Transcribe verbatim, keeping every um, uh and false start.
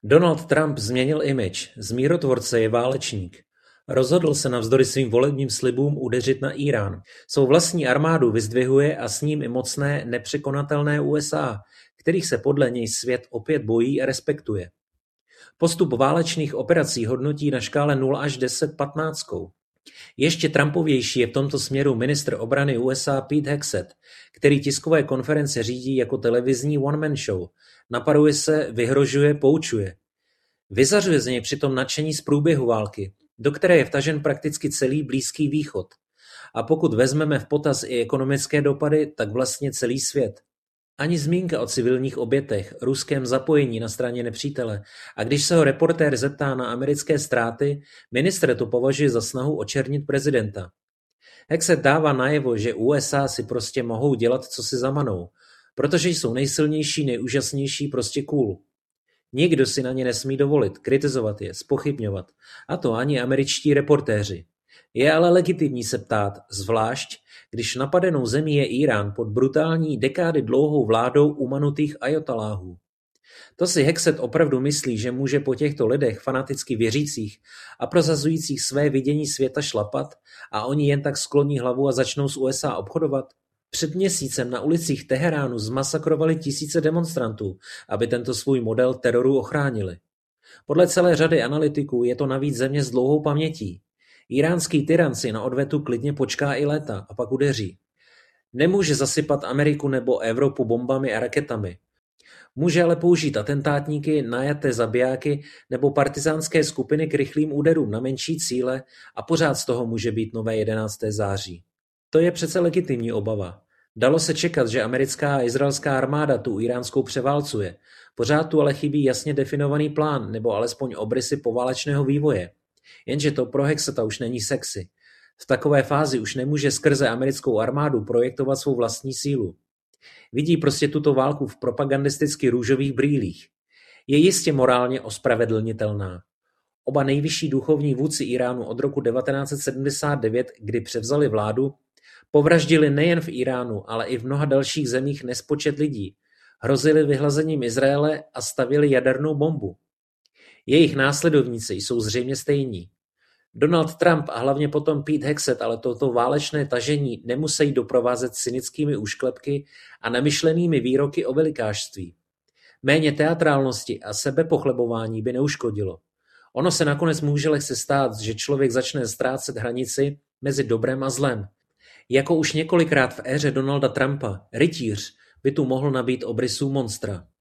Donald Trump změnil image, z mírotvorce je válečník. Rozhodl se navzdory svým volebním slibům udeřit na Írán. Svou vlastní armádu vyzdvihuje a s ním i mocné, nepřekonatelné U S A, kterých se podle něj svět opět bojí a respektuje. Postup válečných operací hodnotí na škále nula až deset patnáctkou. Ještě Trumpovější je v tomto směru ministr obrany U S A Pete Hegseth, který tiskové konference řídí jako televizní one-man show. Napaduje se, vyhrožuje, poučuje. Vyzařuje z něj přitom nadšení z průběhu války, do které je vtažen prakticky celý Blízký východ. A pokud vezmeme v potaz i ekonomické dopady, tak vlastně celý svět. Ani zmínka o civilních obětech, ruském zapojení na straně nepřítele, a když se ho reportér zeptá na americké ztráty, ministr to považuje za snahu očernit prezidenta. Hegseth dává najevo, že U S A si prostě mohou dělat, co si zamanou, protože jsou nejsilnější, nejúžasnější, prostě cool. Nikdo si na ně nesmí dovolit, kritizovat je, zpochybňovat, a to ani američtí reportéři. Je ale legitimní se ptát, zvlášť, když napadenou zemí je Írán pod brutální dekády dlouhou vládou umanutých ajatoláhů. To si Hegseth opravdu myslí, že může po těchto lidech fanaticky věřících a prosazujících své vidění světa šlapat a oni jen tak skloní hlavu a začnou s U S A obchodovat? Před měsícem na ulicích Teheránu zmasakrovali tisíce demonstrantů, aby tento svůj model teroru ochránili. Podle celé řady analytiků je to navíc země s dlouhou pamětí. Íránský tyran si na odvetu klidně počká i léta a pak udeří. Nemůže zasypat Ameriku nebo Evropu bombami a raketami. Může ale použít atentátníky, najaté zabijáky nebo partizánské skupiny k rychlým úderům na menší cíle a pořád z toho může být nové jedenácté září. To je přece legitimní obava. Dalo se čekat, že americká a izraelská armáda tu iránskou převálcuje. Pořád tu ale chybí jasně definovaný plán nebo alespoň obrysy poválečného vývoje. Jenže to pro Hegsetha už není sexy. V takové fázi už nemůže skrze americkou armádu projektovat svou vlastní sílu. Vidí prostě tuto válku v propagandisticky růžových brýlích. Je jistě morálně ospravedlnitelná. Oba nejvyšší duchovní vůdci Iránu od roku devatenáct set sedmdesát devět, kdy převzali vládu, povraždili nejen v Iránu, ale i v mnoha dalších zemích nespočet lidí. Hrozili vyhlazením Izraele a stavěli jadernou bombu. Jejich následovníci jsou zřejmě stejní. Donald Trump a hlavně potom Pete Hegseth ale toto válečné tažení nemusí doprovázet cynickými úšklepky a namyšlenými výroky o velikášství. Méně teatrálnosti a sebepochlebování by neuškodilo. Ono se nakonec může lehce stát, že člověk začne ztrácet hranici mezi dobrem a zlem. Jako už několikrát v éře Donalda Trumpa, rytíř by tu mohl nabít obrysů monstra.